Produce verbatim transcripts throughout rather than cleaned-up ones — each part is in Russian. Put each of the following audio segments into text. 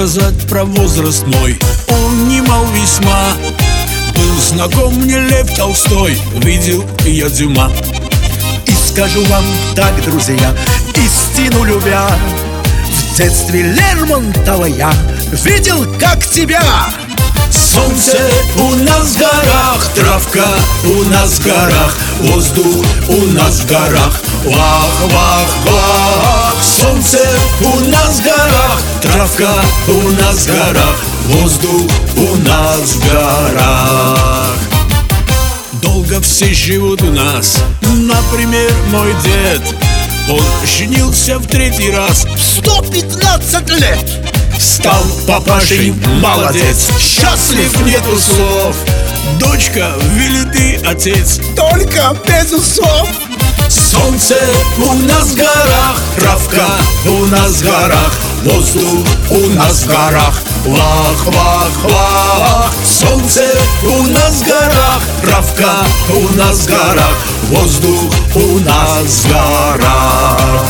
сказать про возраст мой, он немал весьма. Был знаком мне Лев Толстой, видел я Дюма. И скажу вам так, друзья, истину любя, в детстве Лермонтова я видел, как тебя. Солнце у нас в горах, травка у нас в горах, воздух у нас в горах. Вах, вах, вах. Солнце у нас в горах, травка у нас в горах, воздух у нас в горах. Долго все живут у нас, например, мой дед. Он женился в третий раз В сто пятнадцать лет. стал папашей, молодец, счастлив нету слов. Дочка, великий отец, Только без усов. солнце у нас в горах, травка у нас в горах, воздух у нас в горах. Вах, вах, вах. Солнце у нас в горах, травка у нас в горах, воздух у нас в горах.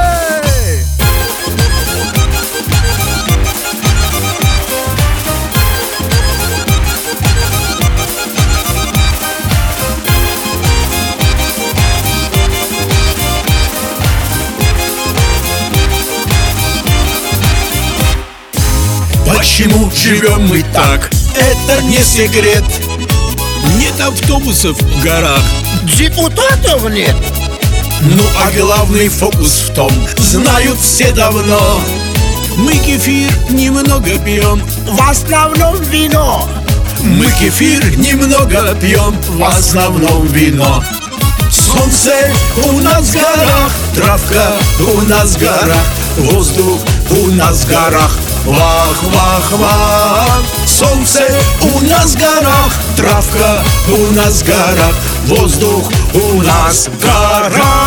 Почему живем мы так? Это не секрет. Нет автобусов в горах, Депутатов нет. ну а главный фокус в том, знают все давно. Мы кефир немного пьем, В основном вино. мы кефир немного пьем, в основном вино. Солнце у нас в горах, травка у нас в горах, воздух у нас в горах. Вах, вах, вах. Солнце у нас в горах, травка у нас в горах, воздух у нас в горах.